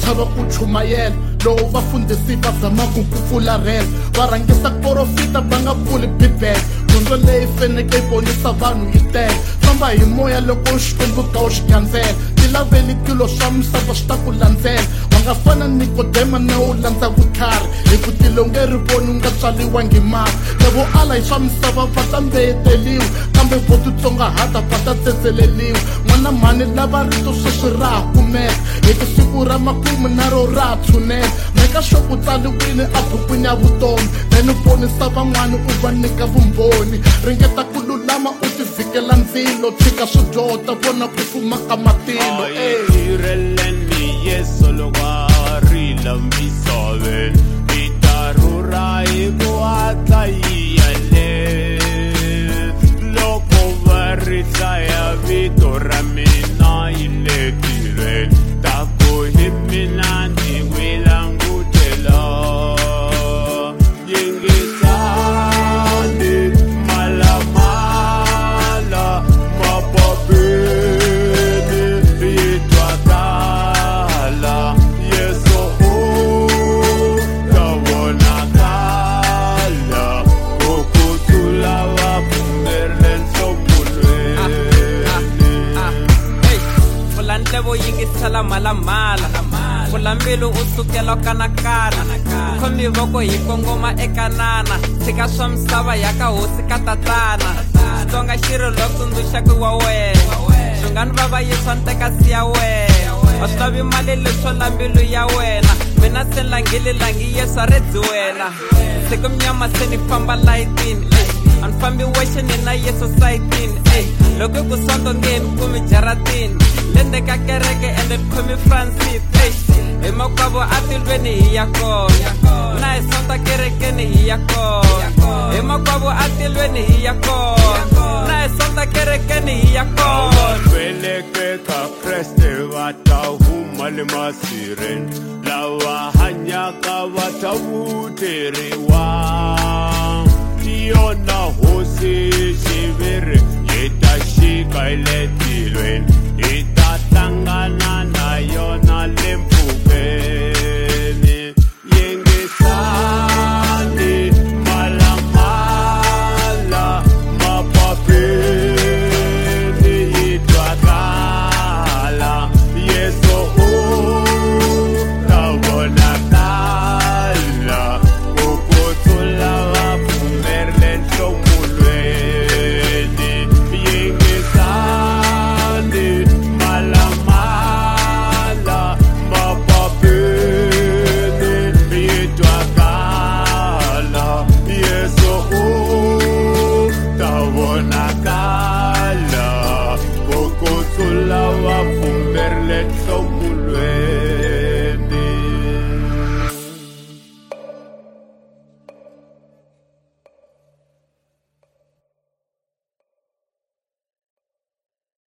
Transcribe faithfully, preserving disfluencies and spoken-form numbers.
chava ku chumayela lowu vafundhisi va zamaku ku pfula rela va rhangisa porofita va nga pfuli bibele dyondzo leyi faneke yi vonisa vanhu yi tele famba hi moya loko u xi tumbuluka u xi khansela ti laveli tilo swa misava swi ta ku landzela wa nga fana Nikodema na u landza vutlhari hi ku tilo nge ri voni u nga tswaliwangi mali lavo ala hi swa misava va ta mbeyeteliwa kambe vo titsongahata va ta tsetseleliwa n'wana mhani lava rito sweswi ra ha kumeka hi ku siku ra makumu na ro ra ha tshunela meka swo ku tsaliwile ebukwini ya vutomi then u ponisa van'wana u va nyika vumbhoni ringeta ku lulama u ti vhikela ndzilo tshika swidyoho ta vona ku fuma ka matilo Yeso loko a rila misaveni hi ta rhurha hi ku hatla hi yale loko va ri hlaya vito ra mina hi le tirhweni ta ku hi mina ndzi n'wi langutela yingisani malamala mapapeni hi twaka levo yingisela malamala pfula mbilu u sukela kanakana khomi voko hi kongoma eka nana tshika swa misava ya ka hosi ka tatana Xitsonga xi ri lo tsundzuxaka wa wena swingani vava yiswa ntekasi ya wena a swi lavi mali leswo la mbilu ya wena mina se langile langi yesu a redzi wena siku mnyama se ni famba layitini a ni fambi wexe ni na yesu sayitini loko ku sonto nge ni kumi jaratini lende ka kereke ende ni khomi Francis hi makwavo a tilweni hi ya kona na hi sonta kerekeni hi ya kona hi makwavo a tilweni hi ya kona na hi sonta kerekeni hi ya kona veleke ka Kreste va ta huma le masireni lava hanyaka va ta vuteriwa yona hosi